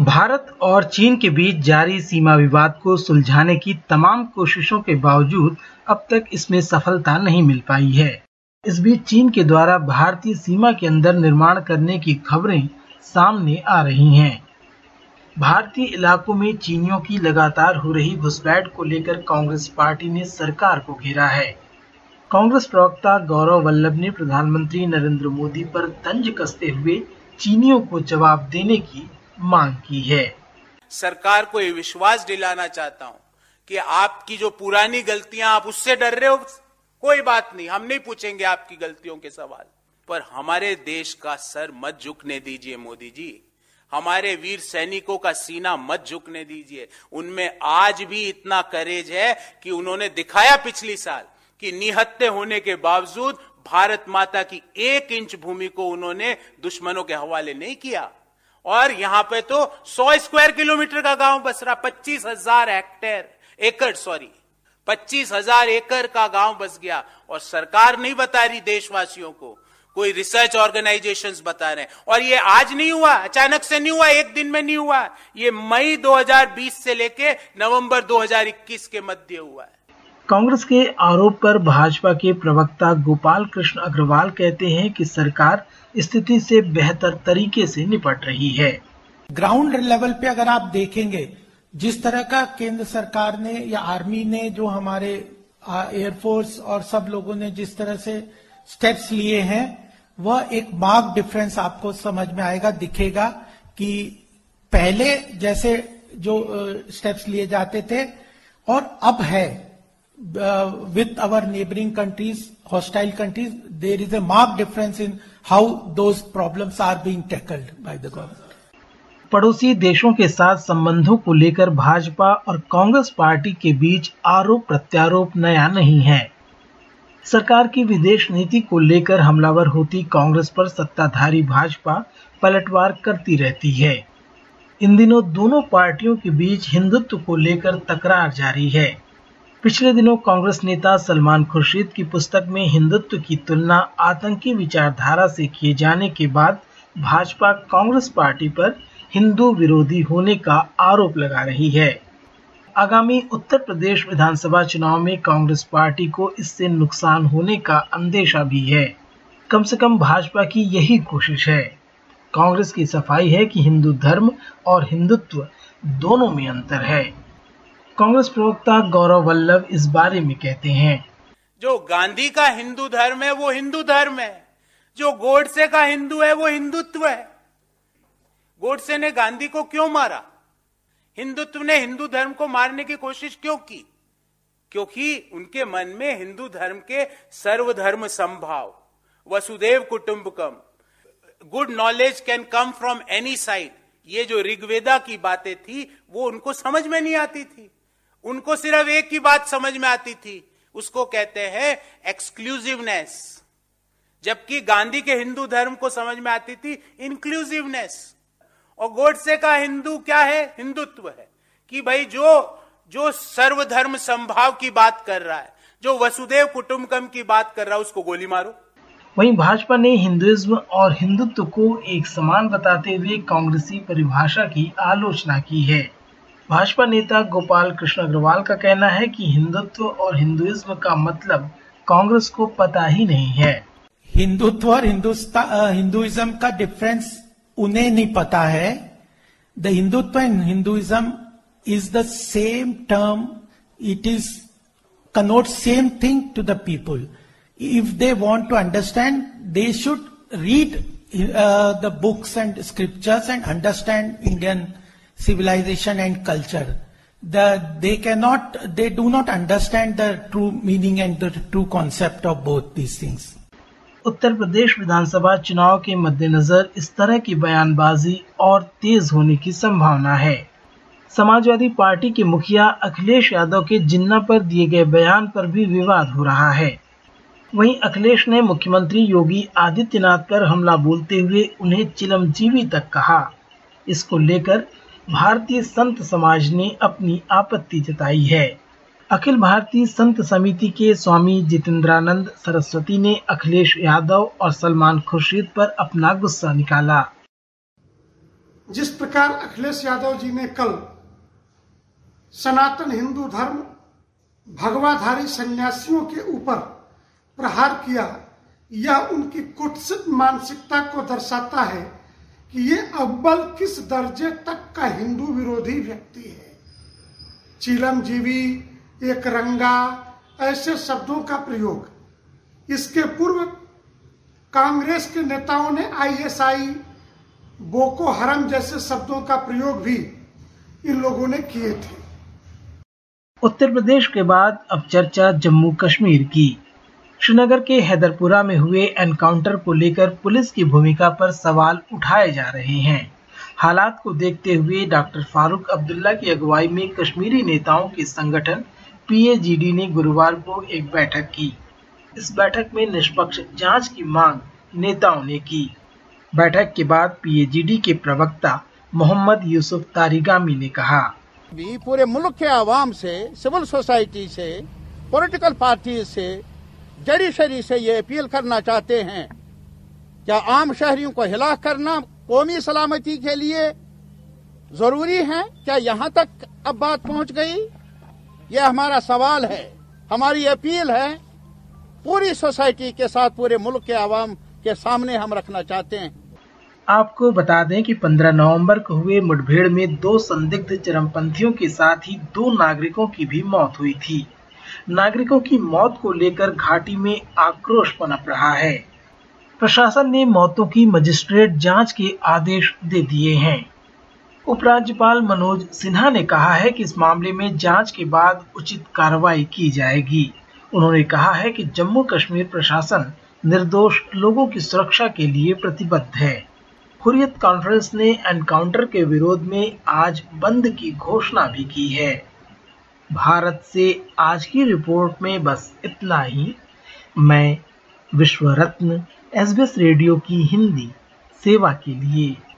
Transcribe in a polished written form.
भारत और चीन के बीच जारी सीमा विवाद को सुलझाने की तमाम कोशिशों के बावजूद अब तक इसमें सफलता नहीं मिल पाई है। इस बीच चीन के द्वारा भारतीय सीमा के अंदर निर्माण करने की खबरें सामने आ रही हैं। भारतीय इलाकों में चीनियों की लगातार हो रही घुसपैठ को लेकर कांग्रेस पार्टी ने सरकार को घेरा है। कांग्रेस प्रवक्ता गौरव वल्लभ ने प्रधानमंत्री नरेंद्र मोदी पर तंज कसते हुए चीनियों को जवाब देने की मांग की है। सरकार को ये विश्वास दिलाना चाहता हूं कि आपकी जो पुरानी गलतियां आप उससे डर रहे हो, कोई बात नहीं, हम नहीं पूछेंगे आपकी गलतियों के सवाल, पर हमारे देश का सर मत झुकने दीजिए मोदी जी। हमारे वीर सैनिकों का सीना मत झुकने दीजिए। उनमें आज भी इतना करेज है कि उन्होंने दिखाया पिछली साल कि निहत्थे होने के बावजूद भारत माता की 1 इंच भूमि को उन्होंने दुश्मनों के हवाले नहीं किया। और यहां पे तो 100 स्क्वायर किलोमीटर का गांव बस रहा, 25,000 एकड़ का गांव बस गया। और सरकार नहीं बता रही देशवासियों को, कोई रिसर्च ऑर्गेनाइजेशंस बता रहे हैं। और ये आज नहीं हुआ, अचानक से नहीं हुआ, एक दिन में नहीं हुआ, ये मई 2020 से लेके नवंबर 2021 के मध्य हुआ है। कांग्रेस के आरोप पर भाजपा के प्रवक्ता गोपाल कृष्ण अग्रवाल कहते हैं कि सरकार स्थिति से बेहतर तरीके से निपट रही है। ग्राउंड लेवल पे अगर आप देखेंगे, जिस तरह का केंद्र सरकार ने या आर्मी ने, जो हमारे एयरफोर्स और सब लोगों ने जिस तरह से स्टेप्स लिए हैं, वह एक मार्क डिफरेंस आपको समझ में आएगा, दिखेगा कि पहले जैसे जो स्टेप्स लिए जाते थे और अब है with our neighboring countries, hostile countries, there is a marked difference in how those problems are being tackled by the government. पड़ोसी देशों के साथ संबंधों को लेकर भाजपा और कांग्रेस पार्टी के बीच आरोप प्रत्यारोप नया नहीं है। सरकार की विदेश नीति को लेकर हमलावर होती कांग्रेस पर सत्ताधारी भाजपा पलटवार करती रहती है। इन दिनों दोनों पार्टियों के बीच हिंदुत्व को लेकर तकरार जारी है। पिछले दिनों कांग्रेस नेता सलमान खुर्शीद की पुस्तक में हिंदुत्व की तुलना आतंकी विचारधारा से किए जाने के बाद भाजपा कांग्रेस पार्टी पर हिंदू विरोधी होने का आरोप लगा रही है। आगामी उत्तर प्रदेश विधानसभा चुनाव में कांग्रेस पार्टी को इससे नुकसान होने का अंदेशा भी है। कम से कम भाजपा की यही कोशिश है। कांग्रेस की सफाई है कि हिंदू धर्म और हिंदुत्व दोनों में अंतर है। कांग्रेस प्रवक्ता गौरव वल्लभ इस बारे में कहते हैं, जो गांधी का हिंदू धर्म है वो हिंदू धर्म है, जो गोडसे का हिंदू है वो हिंदुत्व है। गोडसे ने गांधी को क्यों मारा? हिंदुत्व ने हिंदू धर्म को मारने की कोशिश क्यों की? क्योंकि उनके मन में हिंदू धर्म के सर्वधर्म समभाव, वसुदेव कुटुंबकम, good knowledge can come from any side, ये जो ऋग्वेदा की बातें थी वो उनको समझ में नहीं आती थी। उनको सिर्फ एक ही बात समझ में आती थी, उसको कहते हैं एक्सक्लूसिवनेस, जबकि गांधी के हिंदू धर्म को समझ में आती थी इंक्लूसिवनेस। और गोडसे का हिंदू क्या है? हिंदुत्व है कि भाई जो सर्वधर्म समभाव की बात कर रहा है, जो वसुदेव कुटुंबकम की बात कर रहा है, उसको गोली मारो। वहीं भाजपा ने हिंदुइज्म और हिंदुत्व को एक समान बताते हुए कांग्रेसी परिभाषा की आलोचना की है। भाजपा नेता गोपाल कृष्ण अग्रवाल का कहना है कि हिंदुत्व और हिंदुइज्म का मतलब कांग्रेस को पता ही नहीं है। हिंदुत्व और हिंदुइज्म का डिफरेंस उन्हें नहीं पता है। The Hindutva and Hinduism is the same term, it is connotes same thing to the people. If they want to understand, they should read the books and scriptures and understand Indian civilization and culture. They do not understand the true meaning and the true concept of both these things. Uttar Pradesh विधानसभा चुनाव के मद्देनजर इस तरह की बयानबाजी और तेज होने की संभावना है। समाजवादी पार्टी के मुखिया अखिलेश यादव के जिन्ना पर दिए गए बयान पर भी विवाद हो रहा है। वहीं अखिलेश ने मुख्यमंत्री योगी आदित्यनाथ पर हमला बोलते हुए उन्हें चिरंजीवी तक कहा। इसको लेकर भारतीय संत समाज ने अपनी आपत्ति जताई है। अखिल भारतीय संत समिति के स्वामी जितेंद्रानंद सरस्वती ने अखिलेश यादव और सलमान खुर्शीद पर अपना गुस्सा निकाला। जिस प्रकार अखिलेश यादव जी ने कल सनातन हिंदू धर्म भगवाधारी सन्यासियों के ऊपर प्रहार किया, यह उनकी कुत्सित मानसिकता को दर्शाता है कि ये अव्वल किस दर्जे तक का हिंदू विरोधी व्यक्ति है। चिलमजीवी, एक रंगा, ऐसे शब्दों का प्रयोग, इसके पूर्व कांग्रेस के नेताओं ने आईएसआई, बोको हरम जैसे शब्दों का प्रयोग भी इन लोगों ने किए थे। उत्तर प्रदेश के बाद अब चर्चा जम्मू कश्मीर की। श्रीनगर के हैदरपुरा में हुए एनकाउंटर को लेकर पुलिस की भूमिका पर सवाल उठाए जा रहे हैं। हालात को देखते हुए डॉक्टर फारूक अब्दुल्ला की अगुवाई में कश्मीरी नेताओं के संगठन PAGD ने गुरुवार को एक बैठक की। इस बैठक में निष्पक्ष जांच की मांग नेताओं ने की। बैठक के बाद PAGD के प्रवक्ता मोहम्मद यूसुफ तारिगामी ने कहा, भी पूरे मुल्क के आवाम से, सिविल सोसाइटी से, पॉलिटिकल पार्टी से, जडिशरी से ये अपील करना चाहते हैं, क्या आम शहरियों को हिला करना कौमी सलामती के लिए जरूरी है? क्या यहाँ तक अब बात पहुँच गई? यह हमारा सवाल है, हमारी अपील है, पूरी सोसाइटी के साथ पूरे मुल्क के आवाम के सामने हम रखना चाहते हैं। आपको बता दें कि 15 नवंबर को हुए मुठभेड़ में 2 संदिग्ध चरमपंथियों के साथ ही 2 नागरिकों की भी मौत हुई थी। नागरिकों की मौत को लेकर घाटी में आक्रोश पनप रहा है। प्रशासन ने मौतों की मजिस्ट्रेट जांच के आदेश दे दिए हैं। उपराज्यपाल मनोज सिन्हा ने कहा है कि इस मामले में जांच के बाद उचित कार्रवाई की जाएगी। उन्होंने कहा है कि जम्मू कश्मीर प्रशासन निर्दोष लोगों की सुरक्षा के लिए प्रतिबद्ध है। हुर्रियत कॉन्फ्रेंस ने एनकाउंटर के विरोध में आज बंद की घोषणा भी की है। भारत से आज की रिपोर्ट में बस इतना ही। मैं विश्व रत्न SBS रेडियो की हिंदी सेवा के लिए